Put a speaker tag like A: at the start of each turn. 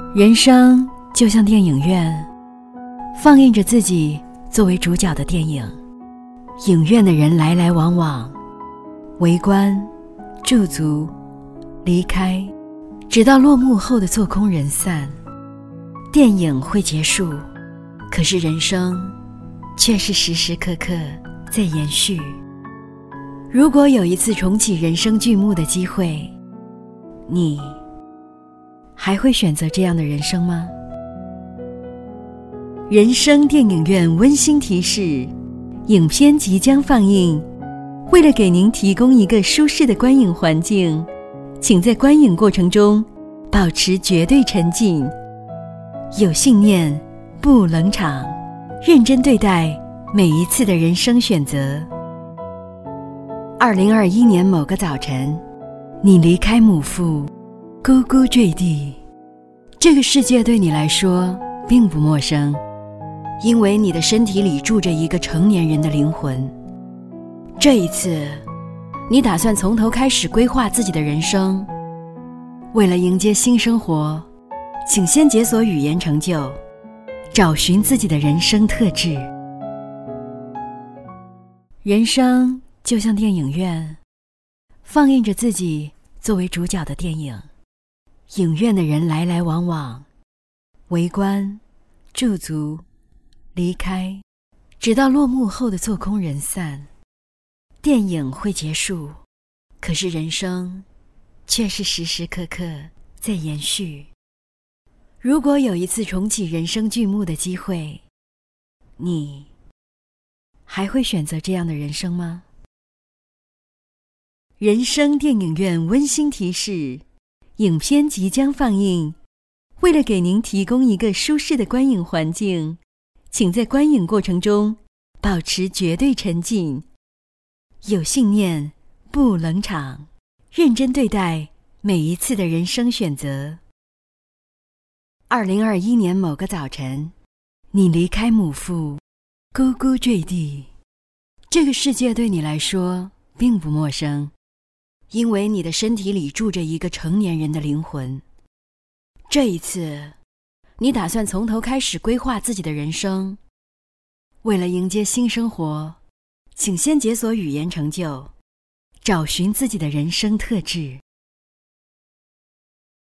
A: 人生就像电影院，放映着自己作为主角的电影。影院的人来来往往，围观、驻足、离开，直到落幕后的坐空人散。电影会结束，可是人生却是时时刻刻在延续。如果有一次重启人生剧目的机会，你还会选择这样的人生吗？人生电影院温馨提示，影片即将放映，为了给您提供一个舒适的观影环境，请在观影过程中保持绝对沉浸，有信念，不冷场，认真对待每一次的人生选择。2021年某个早晨，你离开母腹，咕咕坠地。这个世界对你来说并不陌生，因为你的身体里住着一个成年人的灵魂。这一次，你打算从头开始规划自己的人生。为了迎接新生活，请先解锁语言成就，找寻自己的人生特质。人生就像电影院，放映着自己作为主角的电影。影院的人来来往往，围观、驻足、离开，直到落幕后的坐空人散。电影会结束，可是人生却是时时刻刻在延续。如果有一次重启人生剧目的机会，你还会选择这样的人生吗？人生电影院温馨提示，影片即将放映，为了给您提供一个舒适的观影环境，请在观影过程中保持绝对沉浸，有信念，不冷场，认真对待每一次的人生选择。2021年某个早晨，你离开母腹，咕咕坠地。这个世界对你来说并不陌生，因为你的身体里住着一个成年人的灵魂。这一次，你打算从头开始规划自己的人生。为了迎接新生活，请先解锁语言成就，找寻自己的人生特质。